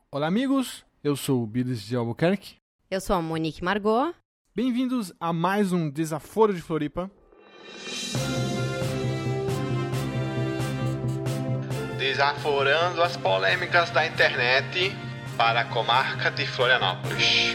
Olá, amigos. Eu sou o Bilis de Albuquerque. Eu sou a Monique Margot. Bem-vindos a mais um Desaforo de Floripa. Desaforando as polêmicas da internet para a comarca de Florianópolis.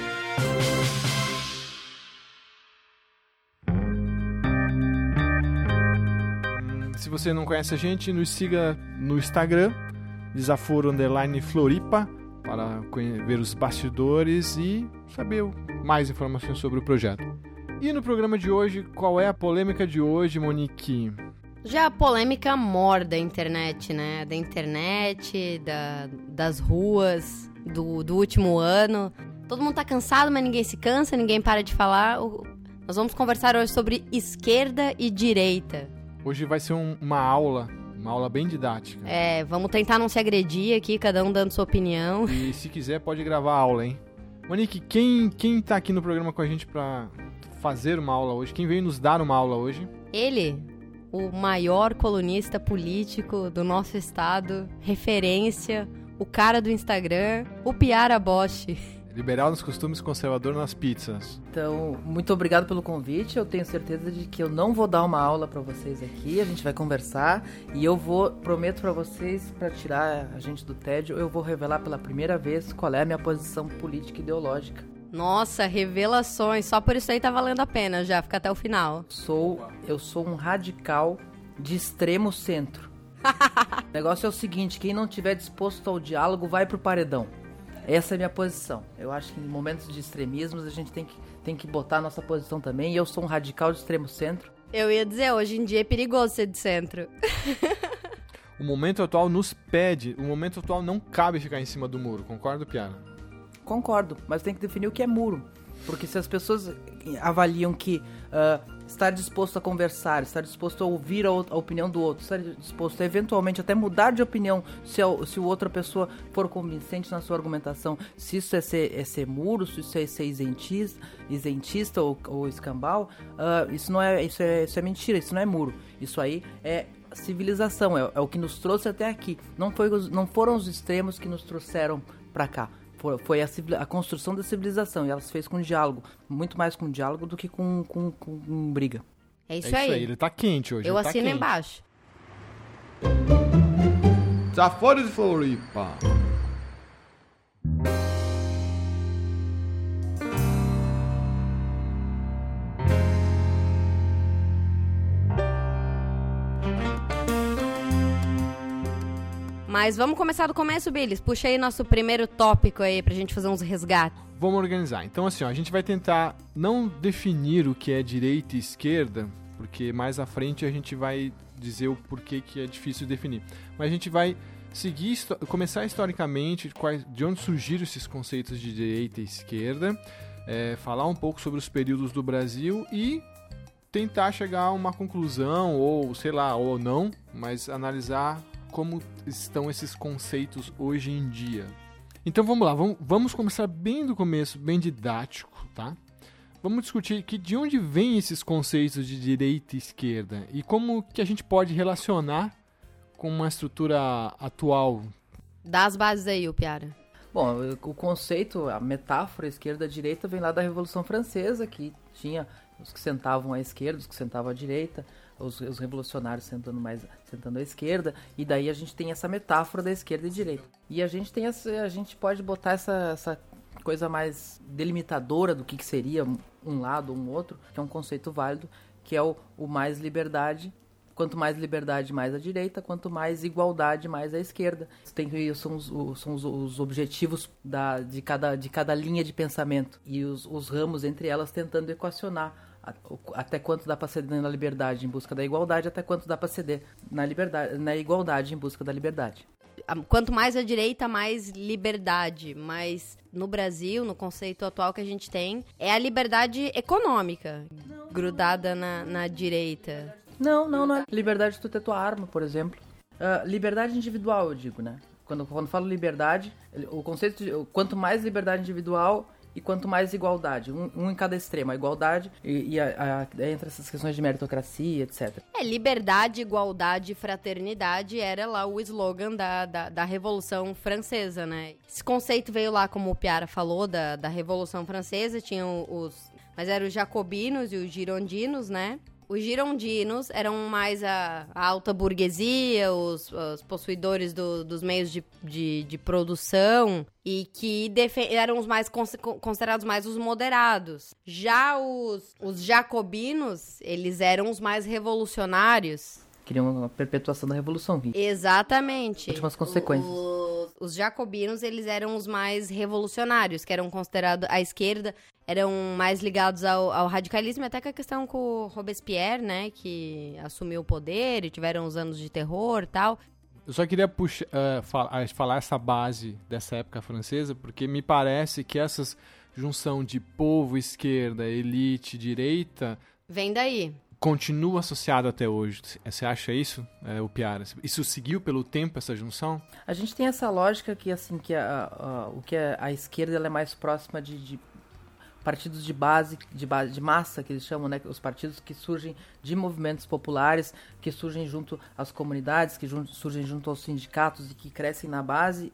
Se você não conhece a gente, nos siga no Instagram, Desaforo_Floripa, para ver os bastidores e saber mais informações sobre o projeto. E no programa de hoje, qual é a polêmica de hoje, Monique? Já a polêmica mor da internet, né? Da internet, das ruas, do último ano. Todo mundo tá cansado, mas ninguém se cansa, ninguém para de falar. Nós vamos conversar hoje sobre esquerda e direita. Hoje vai ser uma aula bem didática. Vamos tentar não se agredir aqui, cada um dando sua opinião. E se quiser, pode gravar a aula, hein? Monique, quem tá aqui no programa com a gente pra fazer uma aula hoje? Quem veio nos dar uma aula hoje? Ele, o maior colunista político do nosso estado, referência, o cara do Instagram, o Piara Bosch. Liberal nos costumes, conservador nas pizzas. Então, muito obrigado pelo convite. Eu tenho certeza de que eu não vou dar uma aula para vocês aqui. A gente vai conversar e prometo para vocês, para tirar a gente do tédio, eu vou revelar pela primeira vez qual é a minha posição política e ideológica. Nossa, revelações. Só por isso aí tá valendo a pena já, fica até o final. Eu sou um radical de extremo centro. O negócio é o seguinte, quem não estiver disposto ao diálogo vai pro paredão. Essa é a minha posição. Eu acho que em momentos de extremismos a gente tem que botar a nossa posição também. E eu sou um radical de extremo centro. Eu ia dizer, hoje em dia é perigoso ser de centro. O momento atual nos pede, o momento atual não cabe ficar em cima do muro. Concorda, Piara? Concordo, mas tem que definir o que é muro. Porque se as pessoas avaliam que estar disposto a conversar, estar disposto a ouvir a opinião do outro, estar disposto a eventualmente até mudar de opinião se a outra pessoa for convincente na sua argumentação, se isso é ser muro, se isso é ser isentista ou escambau, isso é mentira, isso não é muro. Isso aí é civilização, é o que nos trouxe até aqui. Não foram os extremos que nos trouxeram para cá. Foi a construção da civilização e ela se fez com diálogo, muito mais com diálogo do que com briga. É isso aí. Ele tá quente hoje. Eu assino embaixo. Desaforo de Floripa. Mas vamos começar do começo, Billis. Puxa aí nosso primeiro tópico aí pra gente fazer uns resgates. Vamos organizar. Então, assim, a gente vai tentar não definir o que é direita e esquerda, porque mais à frente a gente vai dizer o porquê que é difícil definir. Mas a gente vai começar historicamente de onde surgiram esses conceitos de direita e esquerda, falar um pouco sobre os períodos do Brasil e tentar chegar a uma conclusão, ou sei lá, ou não, mas analisar como estão esses conceitos hoje em dia. Então vamos lá, vamos começar bem do começo, bem didático, tá? Vamos discutir de onde vêm esses conceitos de direita e esquerda e como que a gente pode relacionar com uma estrutura atual. Dá as bases aí, Piara. Bom, o conceito, a metáfora esquerda-direita vem lá da Revolução Francesa, que tinha os que sentavam à esquerda, os que sentavam à direita, os revolucionários sentando à esquerda, e daí a gente tem essa metáfora da esquerda e direita. E a gente pode botar essa coisa mais delimitadora do que seria um lado ou um outro, que é um conceito válido, que é o mais liberdade. Quanto mais liberdade, mais a direita. Quanto mais igualdade, mais a esquerda. São os objetivos de cada linha de pensamento. E os ramos entre elas tentando equacionar até quanto dá para ceder na liberdade em busca da igualdade, até quanto dá para ceder na igualdade em busca da liberdade. Quanto mais a direita, mais liberdade. Mas no Brasil, no conceito atual que a gente tem, é a liberdade econômica grudada na direita. Não é liberdade de tu ter tua arma, por exemplo. Liberdade individual, eu digo, né? Quando eu falo liberdade, o conceito de quanto mais liberdade individual, e quanto mais igualdade, um em cada extremo, a igualdade entre essas questões de meritocracia, etc. Liberdade, igualdade e fraternidade era lá o slogan da Revolução Francesa, né? Esse conceito veio lá, como o Piara falou, da Revolução Francesa, tinham mas eram os jacobinos e os girondinos, né? Os girondinos eram mais a alta burguesia, os possuidores dos meios de produção e que eram os mais considerados mais os moderados. Já os jacobinos, eles eram os mais revolucionários. Queriam uma perpetuação da Revolução. Exatamente. Últimas consequências. Os jacobinos, eles eram os mais revolucionários, que eram considerados a esquerda, eram mais ligados ao radicalismo, até com a questão com o Robespierre, né, que assumiu o poder e tiveram os anos de terror e tal. Eu só queria falar essa base dessa época francesa, porque me parece que essa junção de povo, esquerda, elite, direita... Vem daí. Continua associado até hoje. Você acha isso, o Piara? Isso seguiu pelo tempo, essa junção? A gente tem essa lógica que, assim, que a esquerda ela é mais próxima de partidos de base, de massa, que eles chamam, né? Os partidos que surgem de movimentos populares, que surgem junto às comunidades, que surgem junto aos sindicatos e que crescem na base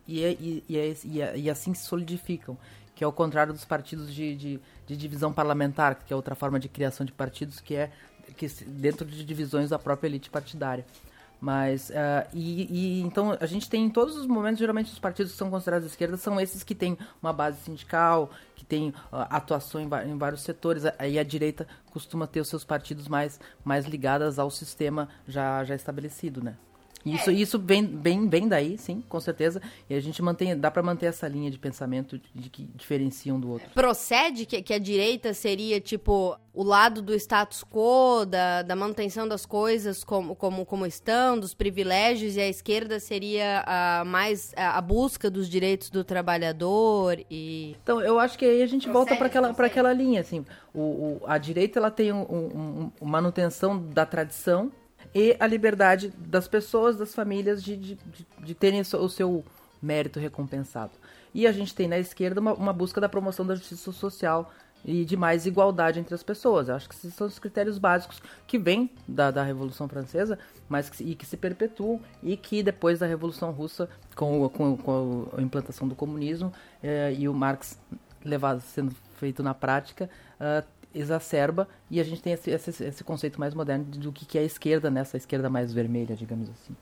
e assim se solidificam. Que é o contrário dos partidos de divisão parlamentar, que é outra forma de criação de partidos, que dentro de divisões da própria elite partidária. Mas, então, a gente tem em todos os momentos, geralmente os partidos que são considerados de esquerda são esses que têm uma base sindical, que têm atuação em vários setores. Aí a direita costuma ter os seus partidos mais ligados ao sistema já estabelecido, né? Isso vem daí, sim, com certeza. E a gente dá para manter essa linha de pensamento de que diferenciam do outro. Procede que a direita seria, tipo, o lado do status quo, da manutenção das coisas como estão, dos privilégios, e a esquerda seria a busca dos direitos do trabalhador e... Então, eu acho que aí a gente volta para aquela linha, assim. A direita, ela tem manutenção da tradição e a liberdade das pessoas, das famílias, de terem o seu mérito recompensado. E a gente tem na esquerda uma busca da promoção da justiça social e de mais igualdade entre as pessoas. Eu acho que esses são os critérios básicos que vêm da Revolução Francesa, e que se perpetuam, e que depois da Revolução Russa, com a implantação do comunismo e o Marx sendo feito na prática, exacerba, e a gente tem esse conceito mais moderno do que é a esquerda, nessa esquerda mais vermelha, digamos assim.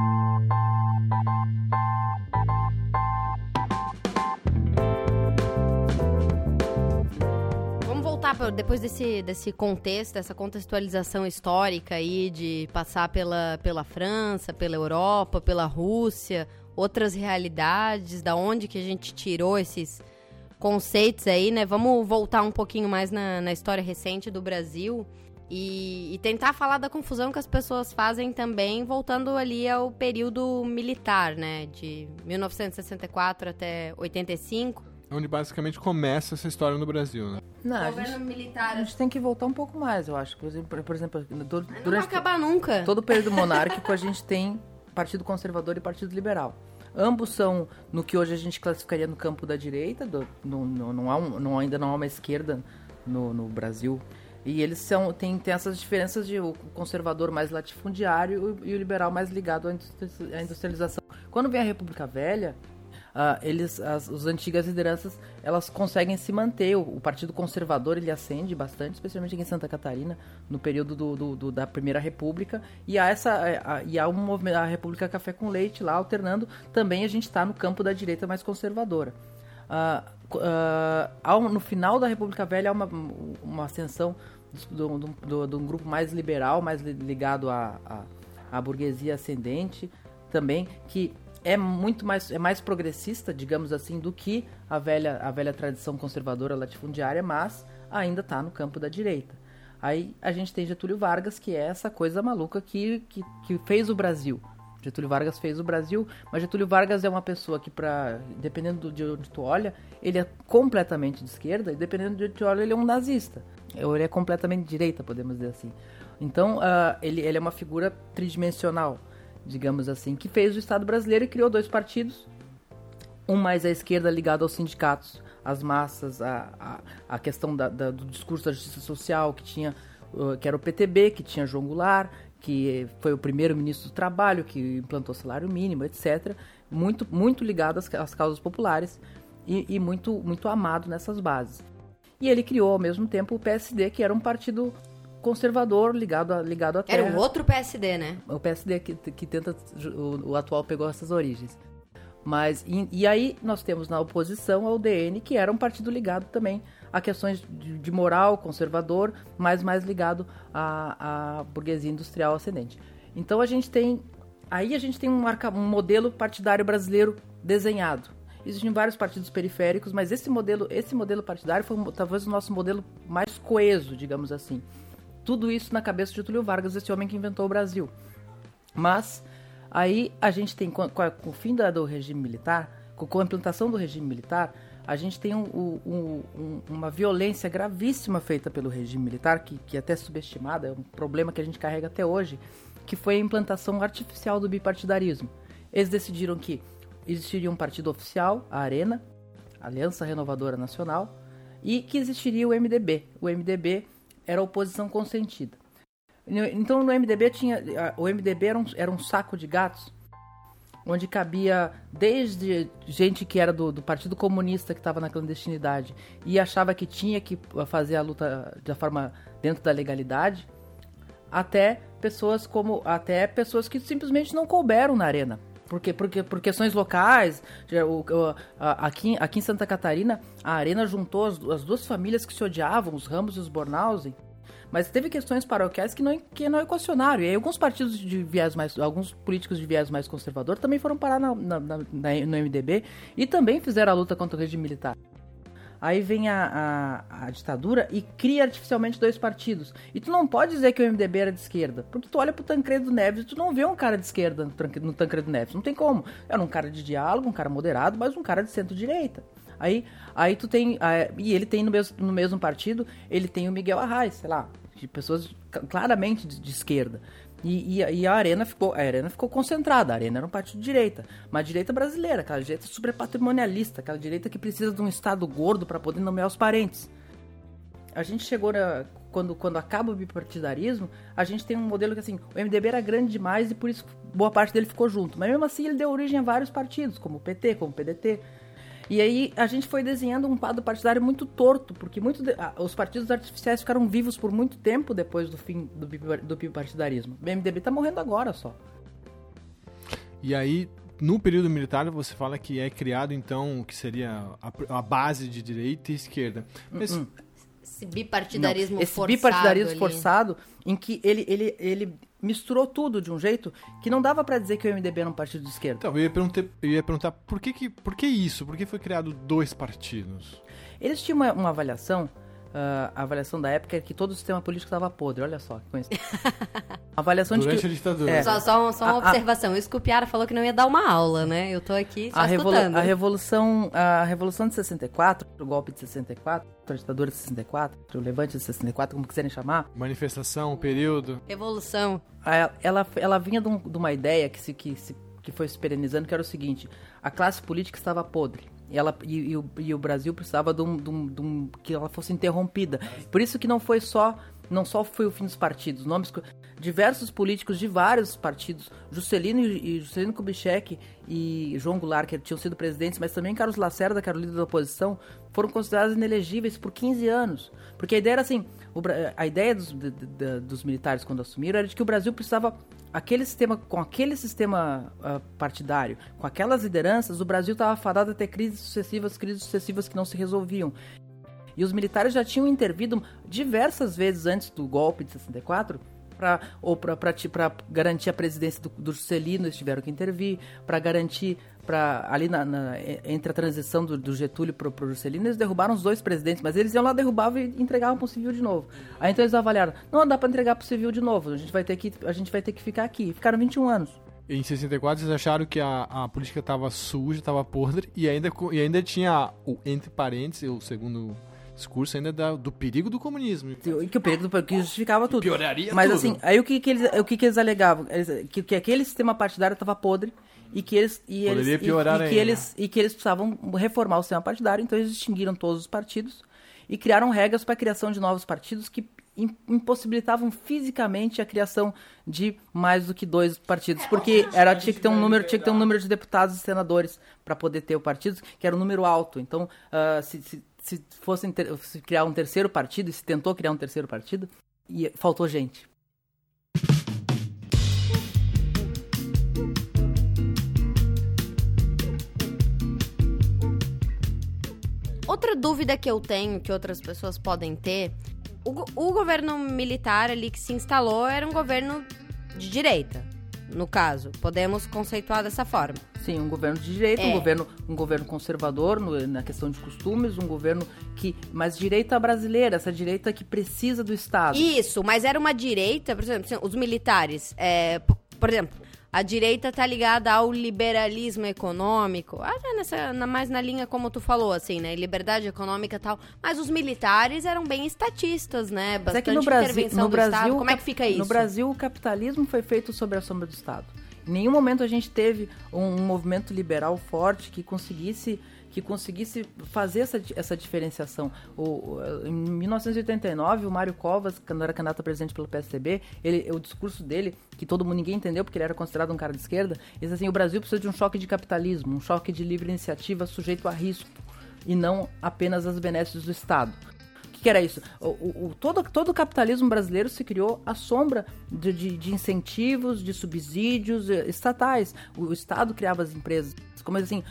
Vamos voltar depois desse contexto, dessa contextualização histórica aí, de passar pela França, pela Europa, pela Rússia, outras realidades, da onde que a gente tirou esses conceitos aí, né? Vamos voltar um pouquinho mais na história recente do Brasil e tentar falar da confusão que as pessoas fazem também, voltando ali ao período militar, né? De 1964 até 85. Onde basicamente começa essa história no Brasil, né? Não, governo militar. A gente tem que voltar um pouco mais, eu acho. Por exemplo, não vai acabar nunca. Todo o período monárquico a gente tem Partido Conservador e Partido Liberal. Ambos são no que hoje a gente classificaria no campo da direita, ainda não há uma esquerda no Brasil. E eles tem essas diferenças de o conservador mais latifundiário e o liberal mais ligado à industrialização. Quando vem a República Velha, as antigas lideranças, elas conseguem se manter. O Partido Conservador, ele ascende bastante, especialmente aqui em Santa Catarina, no período da Primeira República, e há um movimento, a República Café com Leite lá, alternando. Também a gente está no campo da direita mais conservadora. No final da República Velha, há uma ascensão de um grupo mais liberal, mais ligado à burguesia ascendente, também, que é mais progressista, digamos assim, do que a velha tradição conservadora latifundiária, mas ainda está no campo da direita. Aí a gente tem Getúlio Vargas, que é essa coisa maluca que fez o Brasil. Getúlio Vargas fez o Brasil, mas Getúlio Vargas é uma pessoa que, dependendo de onde tu olha, ele é completamente de esquerda, e dependendo de onde tu olha, ele é um nazista. Ele é completamente de direita, podemos dizer assim. Então, ele é uma figura tridimensional, digamos assim, que fez o Estado brasileiro e criou dois partidos, um mais à esquerda ligado aos sindicatos, as massas, a questão do discurso da justiça social, que era o PTB, que tinha João Goulart, que foi o primeiro ministro do Trabalho, que implantou salário mínimo, etc. Muito, muito ligado às causas populares e muito, muito amado nessas bases. E ele criou, ao mesmo tempo, o PSD, que era um partido conservador ligado à terra. Era um outro PSD, né? O PSD que tenta... O atual pegou essas origens. Mas, e aí nós temos na oposição ao UDN, que era um partido ligado também a questões de moral, conservador, mas mais ligado à burguesia industrial ascendente. Então a gente tem um modelo partidário brasileiro desenhado. Existem vários partidos periféricos, mas esse modelo partidário foi talvez o nosso modelo mais coeso, digamos assim. Tudo isso na cabeça de Getúlio Vargas, esse homem que inventou o Brasil. Mas aí a gente tem, com o fim do regime militar, com a implantação do regime militar, a gente tem uma violência gravíssima feita pelo regime militar, que é até subestimada, é um problema que a gente carrega até hoje, que foi a implantação artificial do bipartidarismo. Eles decidiram que existiria um partido oficial, a ARENA, Aliança Renovadora Nacional, e que existiria o MDB. O MDB era a oposição consentida. Então no MDB o MDB era um saco de gatos, onde cabia desde gente que era do Partido Comunista, que estava na clandestinidade e achava que tinha que fazer a luta da forma dentro da legalidade, até pessoas que simplesmente não couberam na arena. Por questões locais, aqui em Santa Catarina, a Arena juntou as duas famílias que se odiavam, os Ramos e os Bornhausen, mas teve questões paroquiais que não equacionaram. E aí alguns políticos de viés mais conservador também foram parar no MDB e também fizeram a luta contra o regime militar. Aí vem a ditadura e cria artificialmente dois partidos. E tu não pode dizer que o MDB era de esquerda, porque tu olha pro Tancredo Neves e tu não vê um cara de esquerda no Tancredo Neves. Não tem como. Era um cara de diálogo, um cara moderado, mas um cara de centro-direita. Aí tu tem... E ele tem no mesmo partido, ele tem o Miguel Arraes, sei lá, de pessoas claramente de esquerda. E a Arena ficou concentrada. A Arena era um partido de direita, uma direita brasileira, aquela direita super patrimonialista, aquela direita que precisa de um estado gordo para poder nomear os parentes. A gente chegou quando acaba o bipartidarismo, a gente tem um modelo que assim, o MDB era grande demais e por isso boa parte dele ficou junto, mas mesmo assim ele deu origem a vários partidos, como o PT, como o PDT. E aí a gente foi desenhando um quadro partidário muito torto, porque os partidos artificiais ficaram vivos por muito tempo depois do fim do bipartidarismo. O MDB tá morrendo agora só. E aí, no período militar, você fala que é criado, então, o que seria a base de direita e esquerda. Mas... Esse bipartidarismo forçado. Esse bipartidarismo forçado, em que ele misturou tudo de um jeito que não dava pra dizer que o MDB era um partido de esquerda. Então, eu ia perguntar por que isso? Por que foi criado dois partidos? Eles tinham uma avaliação, a avaliação da época é que todo o sistema político estava podre, olha só que coincidência. A avaliação durante a ditadura. Só uma observação, o Scupiara falou que não ia dar uma aula, né? Eu tô aqui só escutando. A Revolução de 64, o golpe de 64, a ditadura de 64, o levante de 64, como quiserem chamar. Manifestação, período. Revolução. Ela vinha de uma ideia que foi se perenizando, que era o seguinte: a classe política estava podre. E o Brasil precisava que ela fosse interrompida. Por isso que não só foi o fim dos partidos. Diversos políticos de vários partidos, Juscelino Kubitschek e João Goulart, que tinham sido presidentes, mas também Carlos Lacerda, que era o líder da oposição, foram considerados inelegíveis por 15 anos. Porque a ideia era assim, a ideia dos militares quando assumiram era de que o Brasil precisava, com aquele sistema partidário, com aquelas lideranças, o Brasil estava fadado a ter crises sucessivas que não se resolviam. E os militares já tinham intervido diversas vezes antes do golpe de 64, para garantir a presidência do Juscelino, eles tiveram que intervir, para garantir, ali entre a transição do Getúlio para o Juscelino, eles derrubaram os dois presidentes, mas eles iam lá, derrubavam e entregavam para o civil de novo. Aí então eles avaliaram, não dá para entregar para o civil de novo, a gente vai ter que ficar aqui. E ficaram 21 anos. Em 64 eles acharam que a política estava suja, estava podre, e ainda tinha, entre parênteses, o segundo discurso ainda do perigo do comunismo. Que o perigo que justificava tudo. Pioraria mas tudo. Assim, aí o que eles alegavam? Que aquele sistema partidário estava podre e que eles Poderia piorar ainda. e que eles precisavam reformar o sistema partidário, então eles extinguiram todos os partidos e criaram regras para a criação de novos partidos que impossibilitavam fisicamente a criação de mais do que 2 partidos, porque tinha que ter um número de deputados e senadores para poder ter o partido, que era um número alto. Então, se criar um terceiro partido, e se tentou criar um terceiro partido, e faltou gente. Outra dúvida que eu tenho, que outras pessoas podem ter, o governo militar ali que se instalou era um governo de direita, no caso. Podemos conceituar dessa forma. Sim, um governo de direita, um governo conservador na questão de costumes, um governo mas direita brasileira, essa direita que precisa do Estado. Isso, mas era uma direita, por exemplo, os militares, por exemplo, a direita tá ligada ao liberalismo econômico, mais na linha como tu falou, assim, né, liberdade econômica e tal, mas os militares eram bem estatistas, né, bastante intervenção do Estado. Como é que fica isso? No Brasil, o capitalismo foi feito sob a sombra do Estado. Em nenhum momento a gente teve um movimento liberal forte que conseguisse fazer essa diferenciação. Em 1989, o Mário Covas, quando era candidato a presidente pelo PSDB, o discurso dele, que ninguém entendeu porque ele era considerado um cara de esquerda, ele disse assim: o Brasil precisa de um choque de capitalismo, um choque de livre iniciativa sujeito a risco, e não apenas às benesses do Estado. O que era isso? Todo o capitalismo brasileiro se criou à sombra de incentivos, de subsídios estatais. O Estado criava as empresas. Como assim,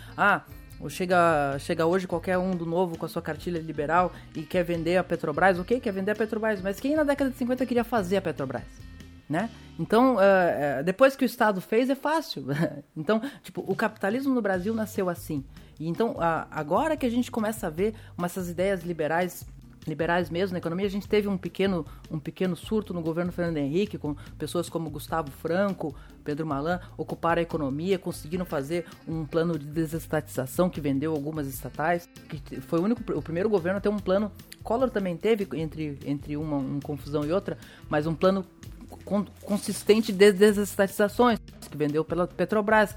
chega hoje qualquer um do Novo com a sua cartilha liberal e quer vender a Petrobras. Ok, quer vender a Petrobras, mas quem na década de 50 queria fazer a Petrobras? Né? Então, depois que o Estado fez, é fácil. Então, o capitalismo no Brasil nasceu assim. E então, agora que a gente começa a ver essas ideias liberais mesmo na economia, a gente teve um pequeno surto no governo Fernando Henrique, com pessoas como Gustavo Franco, Pedro Malan, ocuparam a economia, conseguiram fazer um plano de desestatização que vendeu algumas estatais, que foi o primeiro governo a ter um plano. Collor também teve, entre uma confusão e outra, mas um plano consistente de desestatizações, que vendeu pela Petrobras,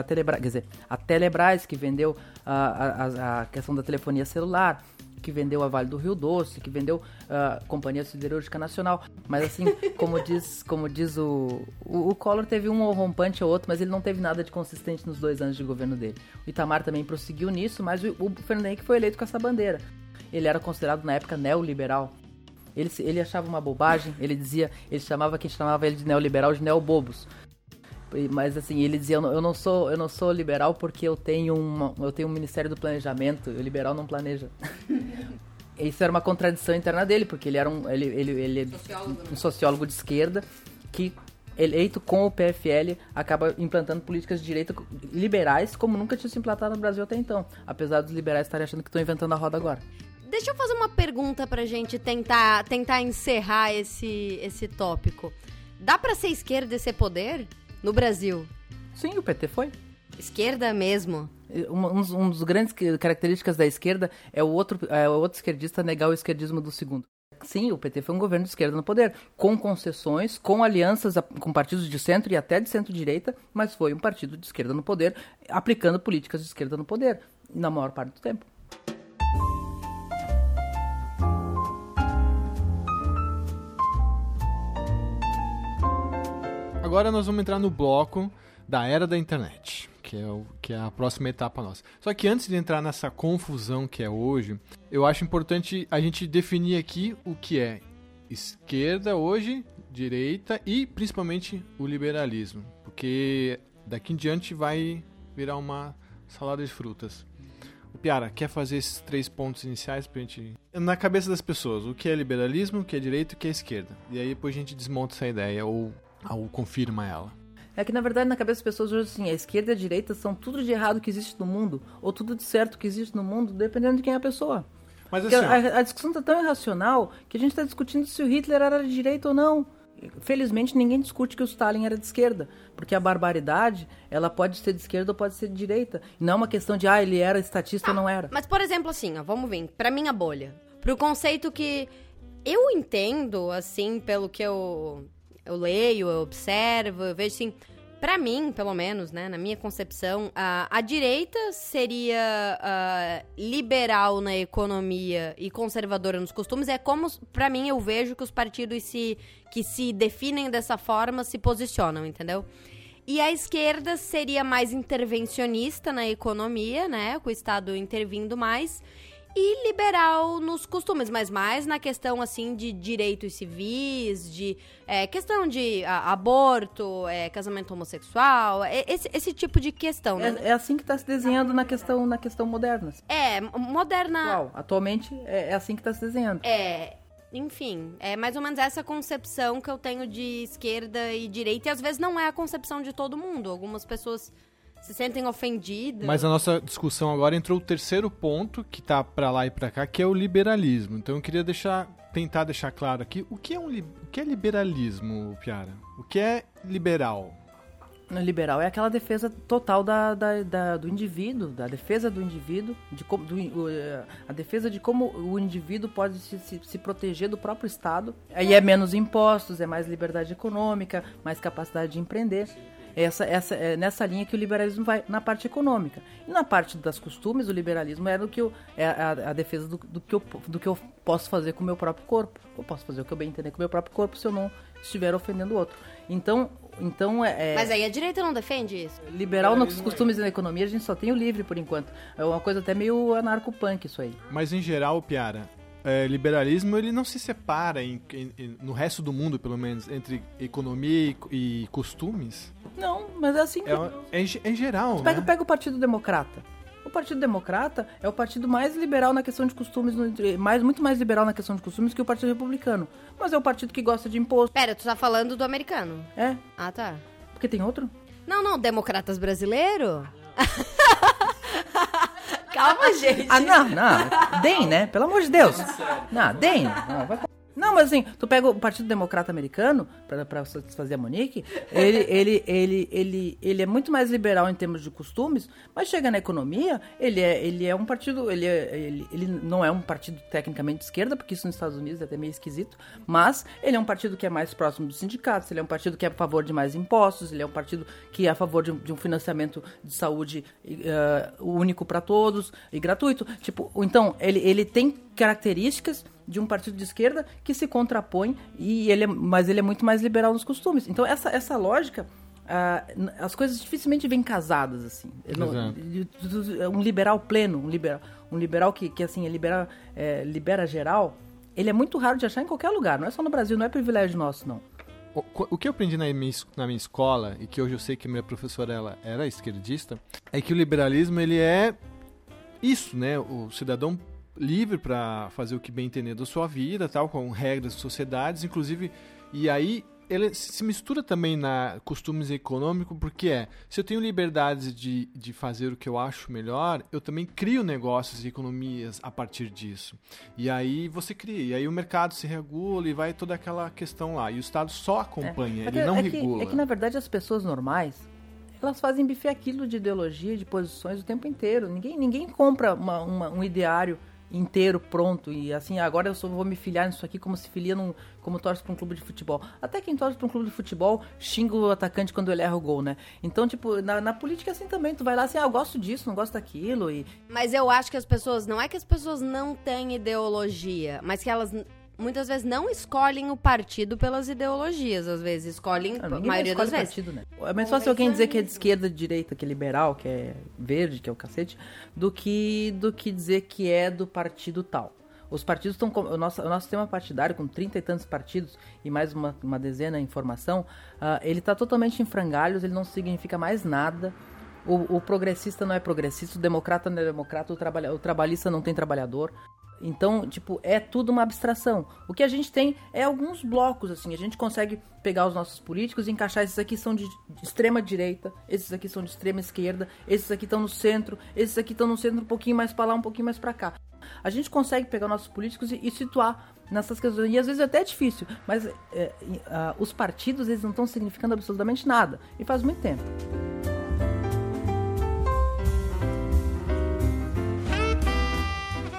a Telebrás, que vendeu a questão da telefonia celular, que vendeu a Vale do Rio Doce, que vendeu a Companhia Siderúrgica Nacional. Mas assim, como diz o Collor teve um rompante ou outro, mas ele não teve nada de consistente nos 2 anos de governo dele. O Itamar também prosseguiu nisso, mas o Fernando Henrique foi eleito com essa bandeira. Ele era considerado na época neoliberal. Ele achava uma bobagem, ele chamava quem chamava ele de neoliberal de neobobos. Mas assim, ele dizia: eu não sou liberal porque eu tenho um Ministério do Planejamento, o liberal não planeja. Isso era uma contradição interna dele, porque ele era um sociólogo de esquerda que, eleito com o PFL, acaba implantando políticas de direita liberais como nunca tinha se implantado no Brasil até então, apesar dos liberais estarem achando que estão inventando a roda agora. Deixa eu fazer uma pergunta pra gente tentar encerrar esse tópico. Dá pra ser esquerda e ser poder no Brasil? Sim, o PT foi. Esquerda mesmo? Um dos grandes características da esquerda é o outro esquerdista negar o esquerdismo do segundo. Sim, o PT foi um governo de esquerda no poder, com concessões, com alianças com partidos de centro e até de centro-direita, mas foi um partido de esquerda no poder, aplicando políticas de esquerda no poder, na maior parte do tempo. Agora nós vamos entrar no bloco da era da internet, que é a próxima etapa nossa. Só que antes de entrar nessa confusão que é hoje, eu acho importante a gente definir aqui o que é esquerda hoje, direita e principalmente o liberalismo, porque daqui em diante vai virar uma salada de frutas. O Piara, quer fazer esses 3 pontos iniciais pra gente... Na cabeça das pessoas, o que é liberalismo, o que é direita e o que é esquerda. E aí depois a gente desmonta essa ideia ou confirma ela. É que, na verdade, na cabeça das pessoas hoje, assim, a esquerda e a direita são tudo de errado que existe no mundo, ou tudo de certo que existe no mundo, dependendo de quem é a pessoa. Mas assim, a discussão está tão irracional que a gente está discutindo se o Hitler era de direita ou não. Felizmente, ninguém discute que o Stalin era de esquerda, porque a barbaridade, ela pode ser de esquerda ou pode ser de direita. E não é uma questão de, ele era estatista ou não era. Mas, por exemplo, assim, vamos vir, pra minha bolha, pro conceito que eu entendo, assim, pelo que eu leio, eu observo, eu vejo assim, Pra mim, pelo menos, né, na minha concepção, a direita seria liberal na economia e conservadora nos costumes. É como, pra mim, eu vejo que os partidos que se definem dessa forma se posicionam, entendeu? E a esquerda seria mais intervencionista na economia, né, com o Estado intervindo mais, e liberal nos costumes, mas mais na questão, assim, de direitos civis, de questão de aborto, casamento homossexual, esse tipo de questão, né? É assim que está se desenhando na questão moderna. Assim. Moderna... Atual. Atualmente é assim que está se desenhando. Enfim, é mais ou menos essa concepção que eu tenho de esquerda e direita, e às vezes não é a concepção de todo mundo. Algumas pessoas se sentem ofendidas. Mas a nossa discussão agora entrou o terceiro ponto, que tá pra lá e pra cá, que é o liberalismo. Então eu queria tentar deixar claro aqui, o que é liberalismo, Piara? O que é liberal? Liberal é aquela defesa total do indivíduo, da defesa do indivíduo, a defesa de como o indivíduo pode se proteger do próprio Estado. Aí é menos impostos, é mais liberdade econômica, mais capacidade de empreender. É nessa linha que o liberalismo vai, na parte econômica. E na parte das costumes, o liberalismo é a defesa do que eu posso fazer com o meu próprio corpo. Eu posso fazer o que eu bem entender com o meu próprio corpo se eu não estiver ofendendo o outro. Então Mas aí a direita não defende isso? Liberal nos costumes e na economia, a gente só tem o livre por enquanto. É uma coisa até meio anarco-punk isso aí. Mas em geral, Piara, liberalismo ele não se separa no resto do mundo, pelo menos, entre economia e costumes? Não, mas é assim. Em geral, né? Pega o Partido Democrata. O Partido Democrata é o partido mais liberal na questão de costumes, muito mais liberal na questão de costumes que o Partido Republicano. Mas é o partido que gosta de imposto. Pera, tu tá falando do americano? É. Ah, tá. Porque tem outro? Não, democratas brasileiro? Calma, gente. Não. DEM, né? Pelo amor de Deus. Não, DEM. Não, mas assim, tu pega o Partido Democrata Americano, pra satisfazer a Monique, ele é muito mais liberal em termos de costumes, mas chega na economia, ele é um partido, ele não é um partido tecnicamente de esquerda, porque isso nos Estados Unidos é até meio esquisito, mas ele é um partido que é mais próximo dos sindicatos, ele é um partido que é a favor de mais impostos, ele é um partido que é a favor de um financiamento de saúde único para todos e gratuito. Tipo, então, ele tem características de um partido de esquerda que se contrapõe, mas ele é muito mais liberal nos costumes. Então, essa lógica, as coisas dificilmente vêm casadas, assim. Um liberal pleno, um liberal que assim, libera geral, ele é muito raro de achar em qualquer lugar, não é só no Brasil, não é privilégio nosso, não. O que eu aprendi na minha escola, e que hoje eu sei que minha professora ela era esquerdista, é que o liberalismo ele é isso, né? O cidadão livre para fazer o que bem entender da sua vida, tal, com regras, sociedades, inclusive, e aí ele se mistura também na costumes econômicos, porque se eu tenho liberdade de fazer o que eu acho melhor, eu também crio negócios e economias a partir disso. E aí você cria, e aí o mercado se regula e vai toda aquela questão lá, e o Estado só acompanha, ele não regula. É que, na verdade, as pessoas normais, elas fazem bife aquilo de ideologia, de posições o tempo inteiro. Ninguém compra um ideário inteiro, pronto, e assim, agora eu só vou me filiar nisso aqui como se filia como torce pra um clube de futebol. Até quem torce pra um clube de futebol xinga o atacante quando ele erra o gol, né? Então, tipo, na política assim também, tu vai lá assim, eu gosto disso, não gosto daquilo e... Mas eu acho que as pessoas, não é que as pessoas não têm ideologia, mas que elas muitas vezes não escolhem o partido pelas ideologias, às vezes escolhem a maioria das vezes. Partido, né? É mais fácil alguém dizer que é de esquerda, de direita, que é liberal, que é verde, que é o cacete, do que dizer que é do partido tal. Os partidos estão... O nosso sistema partidário, com 30 e tantos partidos e mais uma dezena em formação, ele está totalmente em frangalhos, ele não significa mais nada. O progressista não é progressista, o democrata não é democrata, o trabalhista não tem trabalhador. Então, tipo, é tudo uma abstração. O que a gente tem é alguns blocos, assim. A gente consegue pegar os nossos políticos e encaixar. Esses aqui são de extrema direita, esses aqui são de extrema esquerda, esses aqui estão no centro, esses aqui estão no centro um pouquinho mais pra lá, um pouquinho mais pra cá. A gente consegue pegar nossos políticos e situar nessas questões. E às vezes é até difícil, mas os partidos, eles não estão significando absolutamente nada. E faz muito tempo.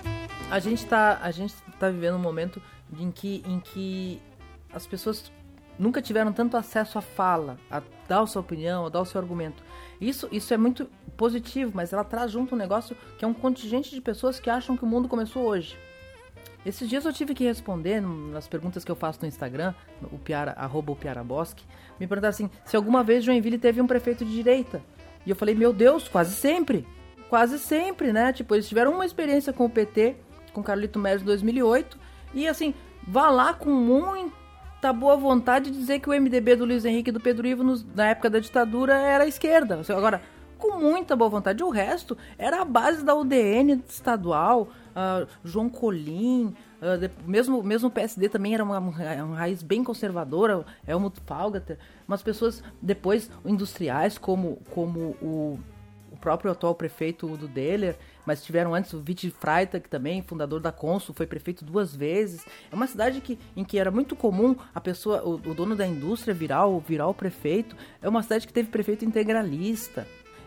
A gente tá vivendo um momento em que as pessoas nunca tiveram tanto acesso à fala, a dar a sua opinião, a dar o seu argumento. Isso é muito positivo, mas ela traz junto um negócio que é um contingente de pessoas que acham que o mundo começou hoje. Esses dias eu tive que responder nas perguntas que eu faço no Instagram, @o Piaraboschi, me perguntaram assim, se alguma vez Joinville teve um prefeito de direita. E eu falei, meu Deus, quase sempre, né? Tipo, eles tiveram uma experiência com o PT, com Carlito Médici em 2008, e assim, vá lá com muita boa vontade de dizer que o MDB do Luiz Henrique e do Pedro Ivo, na época da ditadura, era a esquerda. Agora, com muita boa vontade. O resto era a base da UDN estadual, João Colim, mesmo o PSD também era uma raiz bem conservadora, Helmut Falgater, umas pessoas depois industriais como o próprio atual prefeito do Deller, mas tiveram antes o Viti Freitag também, fundador da Consul, foi prefeito 2 vezes. É uma cidade em que era muito comum a pessoa, o dono da indústria virar o prefeito. É uma cidade que teve prefeito integralista.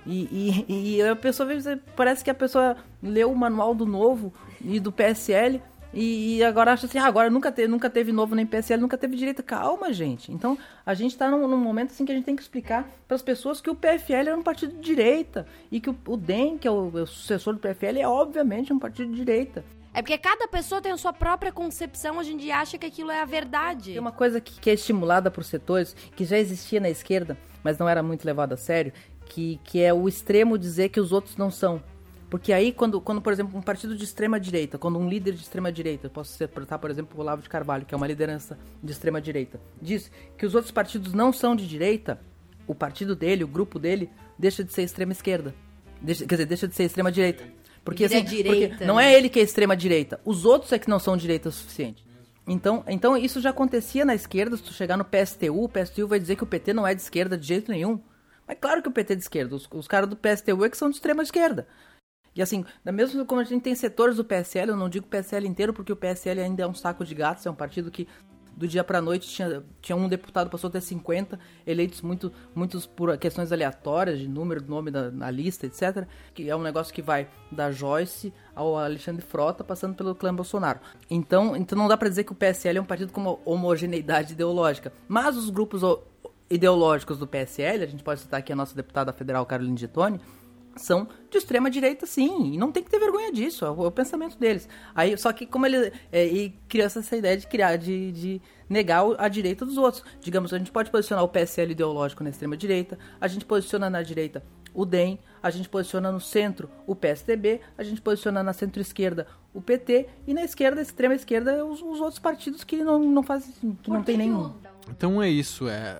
E a pessoa parece que a pessoa leu o manual do Novo e do PSL e agora acha assim, agora nunca teve Novo nem PSL, nunca teve direita. Calma, gente. Então, a gente está num momento assim que a gente tem que explicar para as pessoas que o PFL era um partido de direita e que o DEM, que é o sucessor do PFL, é obviamente um partido de direita. É porque cada pessoa tem a sua própria concepção, a gente acha que aquilo é a verdade. Tem uma coisa que é estimulada por setores, que já existia na esquerda, mas não era muito levado a sério, que é o extremo dizer que os outros não são. Porque aí, quando por exemplo, um partido de extrema-direita, quando um líder de extrema-direita, posso citar, por exemplo, o Olavo de Carvalho, que é uma liderança de extrema-direita, diz que os outros partidos não são de direita, o partido dele, o grupo dele, deixa de ser extrema-esquerda. Deixa de ser extrema-direita. Porque, assim, porque não é ele que é extrema-direita, os outros é que não são direita o suficiente. Então isso já acontecia na esquerda. Se tu chegar no PSTU, o PSTU vai dizer que o PT não é de esquerda de jeito nenhum. Mas claro que o PT é de esquerda, os caras do PSTU é que são de extrema esquerda. E assim, mesmo como a gente tem setores do PSL, eu não digo PSL inteiro, porque o PSL ainda é um saco de gatos, é um partido que do dia pra noite tinha um deputado, passou a ter 50, eleitos muitos por questões aleatórias, de número, nome na lista, etc. Que é um negócio que vai da Joyce ao Alexandre Frota, passando pelo clã Bolsonaro. Então não dá pra dizer que o PSL é um partido com uma homogeneidade ideológica. Mas os grupos ideológicos do PSL, a gente pode citar aqui a nossa deputada federal Caroline Gittoni, são de extrema direita, sim, e não tem que ter vergonha disso, é o pensamento deles. Aí, só que como ele criou essa ideia de negar a direita dos outros. Digamos, a gente pode posicionar o PSL ideológico na extrema direita, a gente posiciona na direita o DEM, a gente posiciona no centro o PSDB, a gente posiciona na centro-esquerda o PT, e na esquerda, extrema esquerda, os outros partidos que não fazem, que não tem nenhum. Então é isso,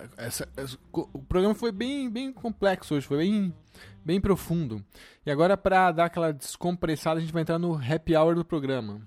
o programa foi bem complexo hoje, foi bem profundo. E agora, para dar aquela descompressada, a gente vai entrar no happy hour do programa.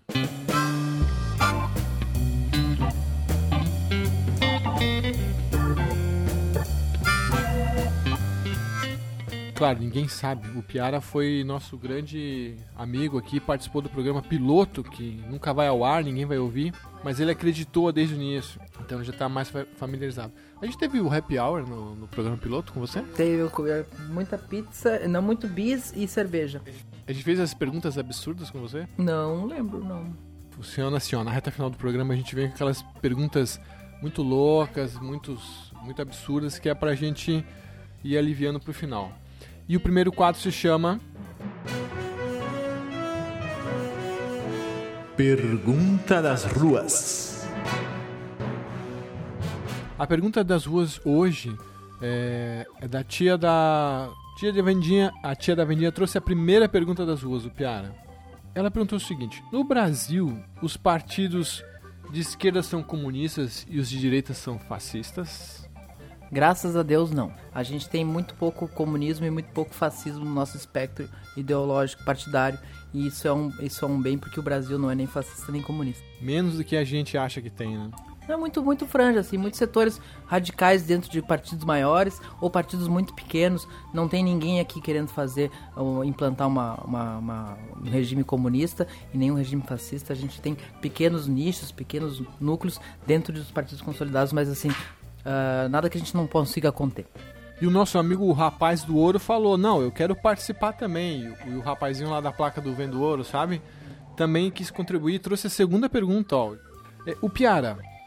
Claro, ninguém sabe. O Piara foi nosso grande amigo aqui, participou do programa piloto, que nunca vai ao ar, ninguém vai ouvir, mas ele acreditou desde o início, então já está mais familiarizado. A gente teve o happy hour no programa piloto com você? Teve, eu comi muita pizza, não, muito bis e cerveja. A gente fez as perguntas absurdas com você? Não lembro, não. Funciona assim, ó, na reta final do programa a gente vem com aquelas perguntas muito loucas, muito absurdas, que é pra gente ir aliviando pro final. E o primeiro quadro se chama... Pergunta das Ruas. A pergunta das ruas hoje é da tia da Vendinha. A tia da Vendinha trouxe a primeira pergunta das ruas, o Piara. Ela perguntou o seguinte: no Brasil, os partidos de esquerda são comunistas e os de direita são fascistas? Graças a Deus, não. A gente tem muito pouco comunismo e muito pouco fascismo no nosso espectro ideológico partidário. E isso é um bem, porque o Brasil não é nem fascista nem comunista. Menos do que a gente acha que tem, né? É muito franja, assim, muitos setores radicais dentro de partidos maiores ou partidos muito pequenos. Não tem ninguém aqui querendo fazer ou implantar um regime comunista e nenhum regime fascista. A gente tem pequenos nichos, pequenos núcleos dentro dos partidos consolidados, mas assim, nada que a gente não consiga conter. E o nosso amigo, o rapaz do ouro, falou: não, eu quero participar também. E o rapazinho lá da placa do Vendo Ouro, sabe? Também quis contribuir e trouxe a segunda pergunta, ó. O Piara,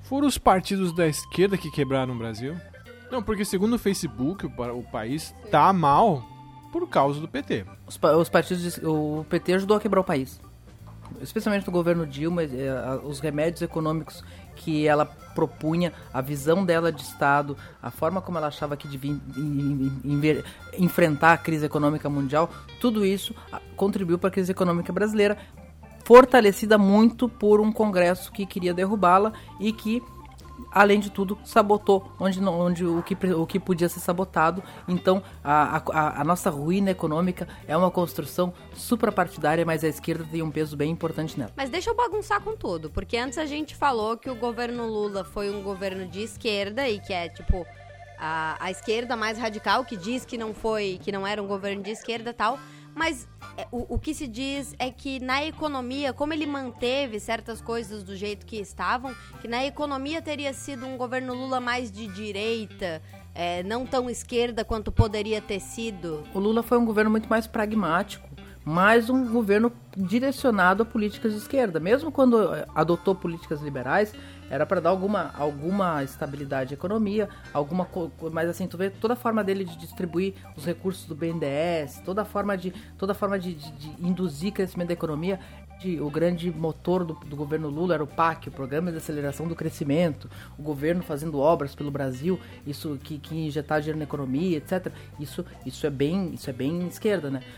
Foram os partidos da esquerda que quebraram o Brasil? Não, porque segundo o Facebook, o país tá mal por causa do PT. Os partidos, o PT ajudou a quebrar o país. Especialmente no governo Dilma, os remédios econômicos que ela propunha, a visão dela de Estado, a forma como ela achava que devia enfrentar a crise econômica mundial, tudo isso contribuiu para a crise econômica brasileira, fortalecida muito por um Congresso que queria derrubá-la e que, além de tudo, sabotou o que podia ser sabotado. Então, a nossa ruína econômica é uma construção suprapartidária, mas a esquerda tem um peso bem importante nela. Mas deixa eu bagunçar com tudo, porque antes a gente falou que o governo Lula foi um governo de esquerda e que é, tipo, a esquerda mais radical, que diz que não era um governo de esquerda e tal. Mas o que se diz é que na economia, como ele manteve certas coisas do jeito que estavam, que na economia teria sido um governo Lula mais de direita, não tão esquerda quanto poderia ter sido. O Lula foi um governo muito mais pragmático, mais um governo direcionado a políticas de esquerda. Mesmo quando adotou políticas liberais, era para dar alguma estabilidade à economia, mas assim, tu vê toda a forma dele de distribuir os recursos do BNDES, toda a forma de induzir crescimento da economia. O grande motor do governo Lula era o PAC, o Programa de Aceleração do Crescimento, o governo fazendo obras pelo Brasil, isso que injetar dinheiro na economia, etc. Isso é bem esquerda, né?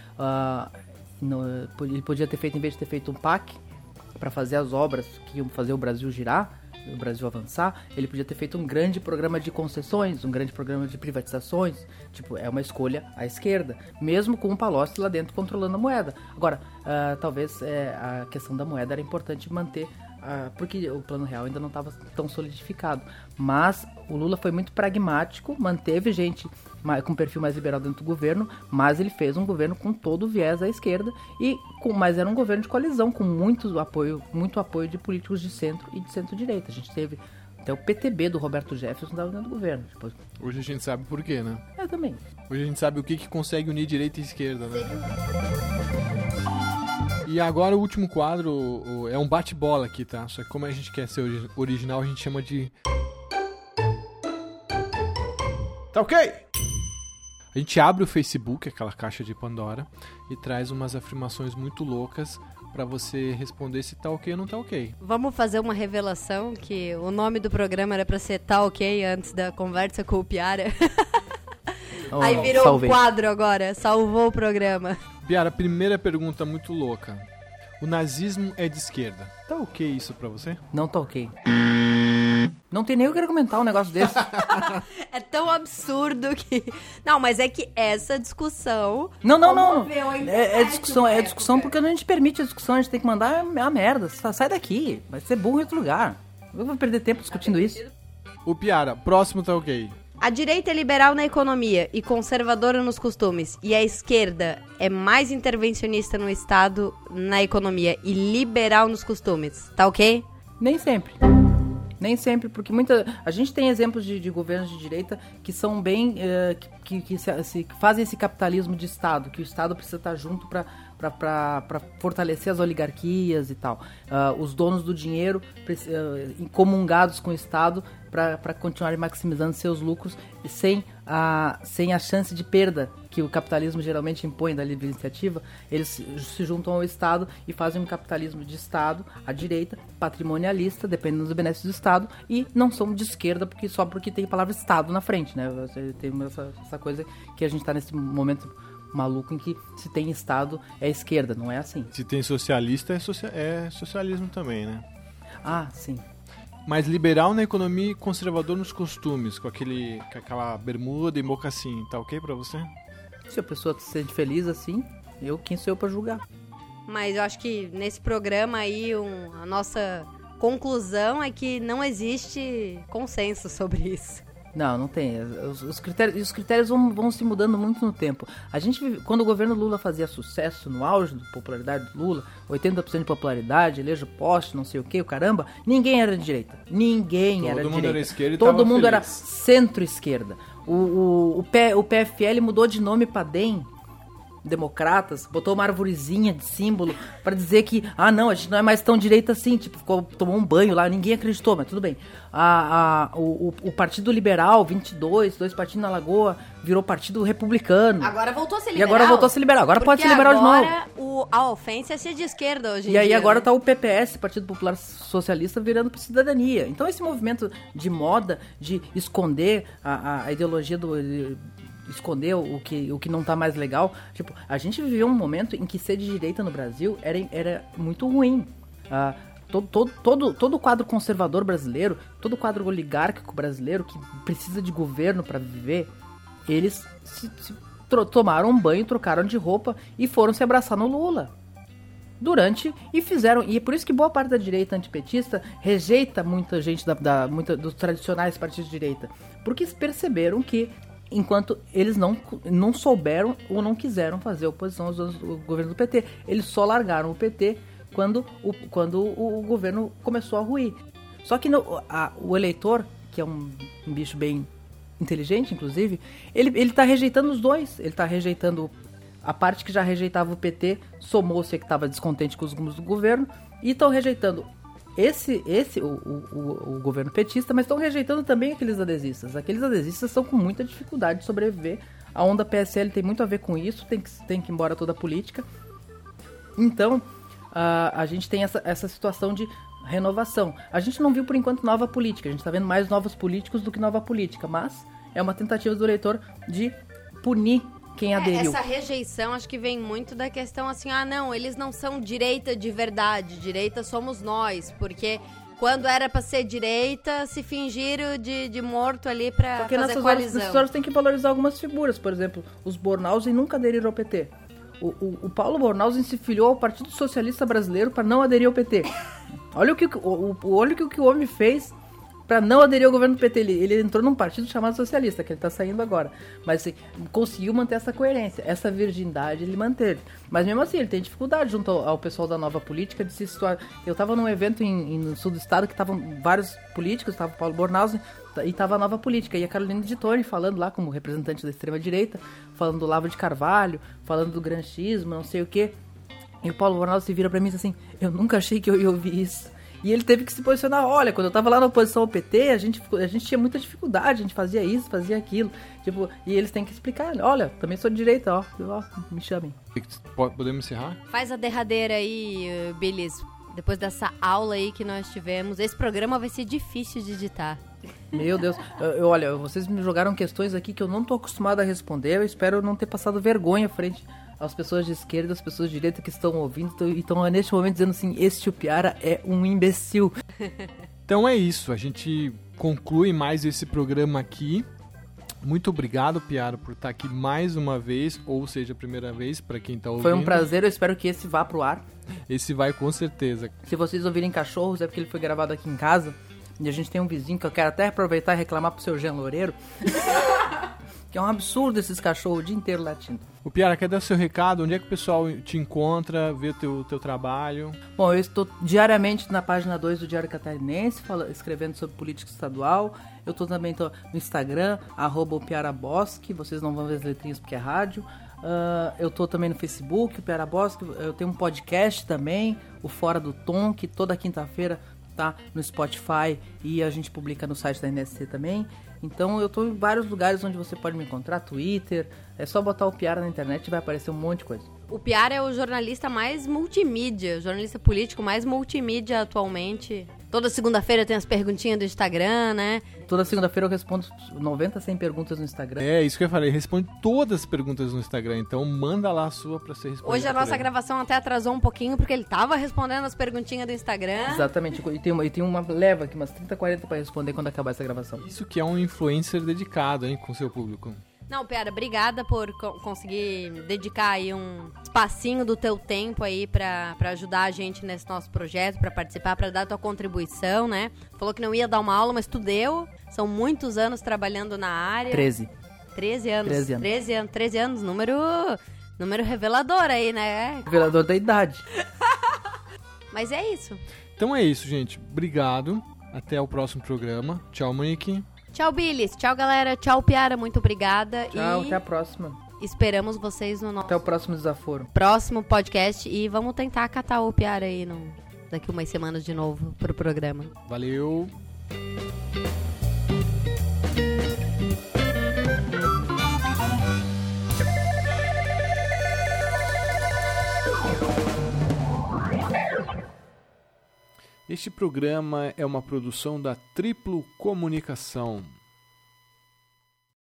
Ele podia ter feito, em vez de ter feito um PAC para fazer as obras que iam fazer o Brasil girar, o Brasil avançar, ele podia ter feito um grande programa de concessões, um grande programa de privatizações. Tipo, é uma escolha à esquerda, mesmo com o Palocci lá dentro controlando a moeda. Agora, talvez a questão da moeda era importante manter, porque o Plano Real ainda não estava tão solidificado. Mas o Lula foi muito pragmático, manteve gente com perfil mais liberal dentro do governo, mas ele fez um governo com todo o viés à esquerda, mas era um governo de coalizão, com muito apoio de políticos de centro e de centro-direita. A gente teve até o PTB do Roberto Jefferson dentro do governo. Depois... Hoje a gente sabe por quê, né? Eu também. Hoje a gente sabe o que consegue unir direita e esquerda, né? E agora o último quadro é um bate-bola aqui, tá? Só que como a gente quer ser original, a gente chama de... Tá ok? A gente abre o Facebook, aquela caixa de Pandora, e traz umas afirmações muito loucas pra você responder se tá ok ou não tá ok. Vamos fazer uma revelação que o nome do programa era pra ser Tá Ok antes da conversa com o Piara. Aí virou um quadro agora, salvou o programa. Piara, primeira pergunta muito louca. O nazismo é de esquerda. Tá ok isso pra você? Não tá ok. Não tem nem o que argumentar um negócio desse. É tão absurdo que... Não, mas é que essa discussão... Não. É discussão porque a gente permite a discussão, a gente tem que mandar a merda. Sai daqui, vai ser burro em outro lugar. Eu vou perder tempo discutindo isso. O Piara, próximo tá ok. A direita é liberal na economia e conservadora nos costumes, e a esquerda é mais intervencionista no Estado, na economia, e liberal nos costumes. Tá ok? Nem sempre, porque a gente tem exemplos de governos de direita que são bem... que fazem esse capitalismo de Estado, que o Estado precisa estar junto para fortalecer as oligarquias e tal. Os donos do dinheiro comungados com o Estado para continuarem maximizando seus lucros sem a chance de perda que o capitalismo geralmente impõe da livre iniciativa. Eles se juntam ao Estado e fazem um capitalismo de Estado, à direita, patrimonialista, dependendo dos benefícios do Estado, e não são de esquerda só porque tem a palavra Estado na frente, né? Você tem essa coisa que a gente está nesse momento maluco em que se tem Estado é esquerda, não é assim. Se tem socialista é socialismo também, né? Ah, sim. Mas liberal na economia e conservador nos costumes, com aquela bermuda e mocassim, tá ok pra você? Se a pessoa se sente feliz assim, quem sou eu pra julgar? Mas eu acho que nesse programa aí a nossa conclusão é que não existe consenso sobre isso. Não tem. Os critérios vão se mudando muito no tempo. Quando o governo Lula fazia sucesso, no auge da popularidade do Lula, 80% de popularidade, eleja poste, não sei o que, o caramba, ninguém era de direita. Todo mundo era esquerda e todo mundo feliz. era centro-esquerda. O PFL mudou de nome para DEM democratas, botou uma arvorezinha de símbolo pra dizer que, não, a gente não é mais tão direita assim, tipo, tomou um banho lá, ninguém acreditou, mas tudo bem. O Partido Liberal, 22, dois partidos na Lagoa, virou Partido Republicano. Agora voltou a ser liberal. E agora voltou a ser liberal, agora pode ser liberal de novo. Agora a ofensa é ser de esquerda hoje em dia. E aí agora né? tá o PPS, Partido Popular Socialista, virando pra cidadania. Então esse movimento de moda, de esconder a ideologia esconder o que não tá mais legal. Tipo, a gente viveu um momento em que ser de direita no Brasil era muito ruim. Todo o quadro conservador brasileiro, todo o quadro oligárquico brasileiro que precisa de governo para viver, eles tomaram um banho, trocaram de roupa e foram se abraçar no Lula. E é por isso que boa parte da direita antipetista rejeita muita gente dos tradicionais partidos de direita, porque perceberam que enquanto eles não souberam ou não quiseram fazer oposição ao governo do PT, eles só largaram o PT quando o governo começou a ruir. Só que o eleitor, que é um bicho bem inteligente, inclusive, ele tá rejeitando os dois. Ele tá rejeitando a parte que já rejeitava o PT, somou-se a que estava descontente com os rumos do governo, e estão rejeitando o governo petista, mas estão rejeitando também aqueles adesistas. Aqueles adesistas estão com muita dificuldade de sobreviver. A onda PSL tem muito a ver com isso, tem que ir embora toda a política. Então, a gente tem essa situação de renovação. A gente não viu, por enquanto, nova política. A gente está vendo mais novos políticos do que nova política, mas é uma tentativa do eleitor de punir quem aderiu. Essa rejeição acho que vem muito da questão assim, não, eles não são direita de verdade, direita somos nós, porque quando era pra ser direita, se fingiram de morto ali pra fazer coalizão. Nessas horas tem que valorizar algumas figuras, por exemplo, os Bornhausen nunca aderiram ao PT. O Paulo Bornhausen se filiou ao Partido Socialista Brasileiro para não aderir ao PT. Olha o que o homem fez para não aderir ao governo do PT. Ele entrou num partido chamado Socialista, que ele tá saindo agora. Mas assim, conseguiu manter essa coerência, essa virgindade ele manteve. Mas mesmo assim, ele tem dificuldade junto ao pessoal da Nova Política de se situar. Eu tava num evento no sul do estado que estavam vários políticos, tava o Paulo Bornhausen e tava a Nova Política. E a Carolina de Tone falando lá como representante da extrema-direita, falando do Lavo de Carvalho, falando do granchismo, não sei o quê. E o Paulo Bornhausen se vira pra mim e diz assim, eu nunca achei que eu ia ouvir isso. E ele teve que se posicionar, olha, quando eu tava lá na oposição ao PT, a gente tinha muita dificuldade, a gente fazia isso, fazia aquilo. Tipo, e eles têm que explicar, olha, também sou de direita, ó, me chamem. Podemos encerrar? Faz a derradeira aí, Bilis, depois dessa aula aí que nós tivemos. Esse programa vai ser difícil de editar. Meu Deus, olha, vocês me jogaram questões aqui que eu não tô acostumado a responder, eu espero não ter passado vergonha frente às pessoas de esquerda, às pessoas de direita que estão ouvindo e estão neste momento dizendo assim, este Piara é um imbecil. Então é isso, a gente conclui mais esse programa aqui. Muito obrigado, Piara, por estar aqui mais uma vez, ou seja, a primeira vez, para quem está ouvindo. Foi um prazer, eu espero que esse vá pro ar. Esse vai com certeza. Se vocês ouvirem cachorros, é porque ele foi gravado aqui em casa. E a gente tem um vizinho que eu quero até aproveitar e reclamar pro seu Jean Loureiro. Que é um absurdo esses cachorros o dia inteiro latindo. O Piara, quer dar seu recado? Onde é que o pessoal te encontra, vê o teu trabalho? Bom, eu estou diariamente na página 2 do Diário Catarinense, escrevendo sobre política estadual. Eu também tô no Instagram, @piarabosque. Vocês não vão ver as letrinhas porque é rádio. Eu tô também no Facebook, o Piara Bosque. Eu tenho um podcast também, o Fora do Tom, que toda quinta-feira tá no Spotify e a gente publica no site da NSC também. Então eu tô em vários lugares onde você pode me encontrar, Twitter, é só botar o Piara na internet e vai aparecer um monte de coisa. O Piara é o jornalista mais multimídia, jornalista político mais multimídia atualmente. Toda segunda-feira tem as perguntinhas do Instagram, né? Toda segunda-feira eu respondo 90, 100 perguntas no Instagram. É, isso que eu falei, responde todas as perguntas no Instagram, então manda lá a sua pra ser respondida. Hoje a nossa gravação até atrasou um pouquinho, porque ele tava respondendo as perguntinhas do Instagram. Exatamente, e tem uma leva aqui, umas 30, 40 pra responder quando acabar essa gravação. Isso que é um influencer dedicado, hein, com o seu público. Não, Piara, obrigada por conseguir dedicar aí um espacinho do teu tempo aí pra ajudar a gente nesse nosso projeto, pra participar, pra dar tua contribuição, né? Falou que não ia dar uma aula, mas tu deu. São muitos anos trabalhando na área. 13 anos. 13 anos, número revelador aí, né? Revelador da idade. Mas é isso. Então é isso, gente. Obrigado. Até o próximo programa. Tchau, Monique. Tchau, Bilis. Tchau, galera. Tchau, Piara. Muito obrigada. Tchau, até a próxima. esperamos vocês no nosso Até o próximo desaforo. próximo podcast e vamos tentar catar o Piara aí daqui umas semanas de novo pro programa. Valeu! Este programa é uma produção da Triplo Comunicação.